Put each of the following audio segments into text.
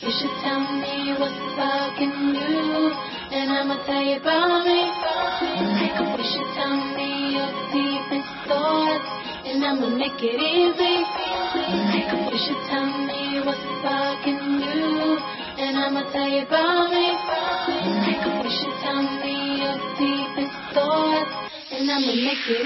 You should tell me what's bugging you, and I'ma tell you about me. You should tell me your deepest thoughts, and I'ma make it easy. You should tell me what's bugging you, and I'ma tell you about me. You should tell me your deepest thoughts, and I'ma make it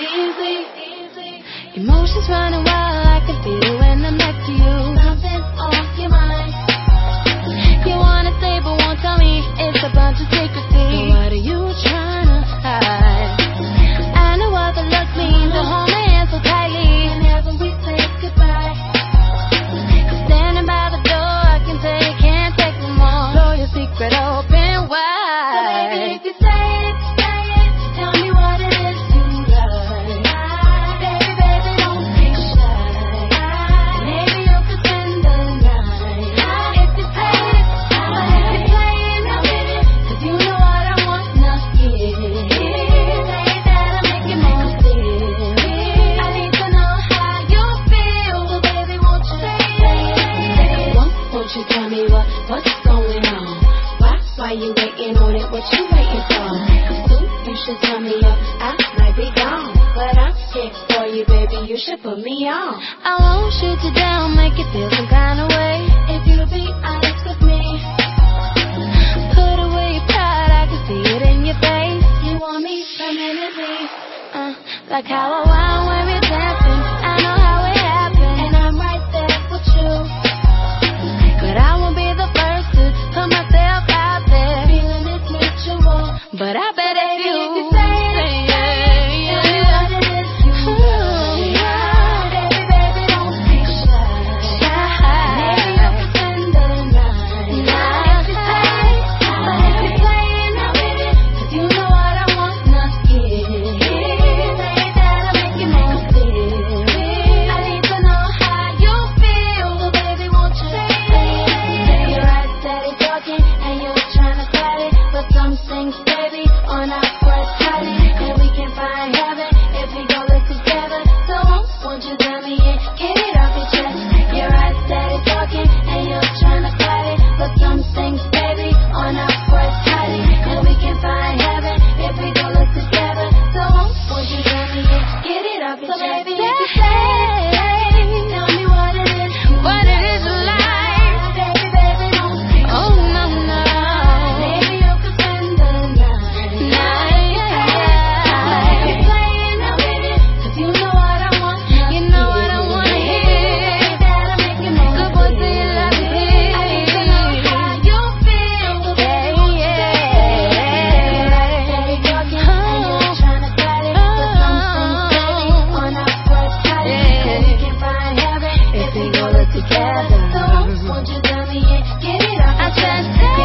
easy. Emotions running wild, I can feel it when I'm next to you. Something's off your mind. You wanna say but won't tell me. It's a bunch of secrecy. So what are you trying to hide? I know what the look means, to hold my hand so tightly whenever we say goodbye. Standing by the door, I can tell you can't take no more. Blow your secret open wide. So baby, if you say it, tell me what it is you like. Baby, don't be shy. Maybe you could spend the night. If you say it, if you're playing now with it, 'cause you know what I want now, yeah. Say that I make it more serious. I need to know how you feel, but baby, won't you say it? Won't you tell me what's going on? Why you waiting on it? What you waiting for? You should tell me I might be gone, but I'm here for you, baby. You should put me on. I won't shoot you down, make you feel some kind of way. If you be honest with me, put away your pride, I can see it in your face. You want me permanently, like how I want when we're dancing. I know how it happened, and I'm right there with you. But I won't be the first to put myself out there. Feeling it's mutual, but I bet if you say it, tell me what it is you like. Baby, don't be shy. Maybe you could spend the night. If you say it, but if you're playing now with it, 'cause you know what I want now, yeah. Say that I make it more serious. I need to know how you feel, but baby, won't you say it? You're right, steady talking, and you're trying to fight it, but some things, baby, on our first hiding, and we can find heaven if we go live together. So won't you tell me and get it off your chest? You're right, steady talking, and you're trying to fight it, but some things, baby, on our first hiding, and we can find heaven if we go live together. So won't you tell me and get it off your chest? So baby, if you say it, tell me what it is you like. Baby, don't be shy. Oh, no. Maybe you could spend the night. If you're playing now with it, 'cause you know what I want now. You know what I wanna hear. Say that I make it more serious. Boy, say you love me. I need to know how you feel, but baby, won't you say it? Steady talking, and you're trying to fight it, but some things, baby, on our first hiding, and we can find heaven if we go live together. So won't you tell me and get it off your chest?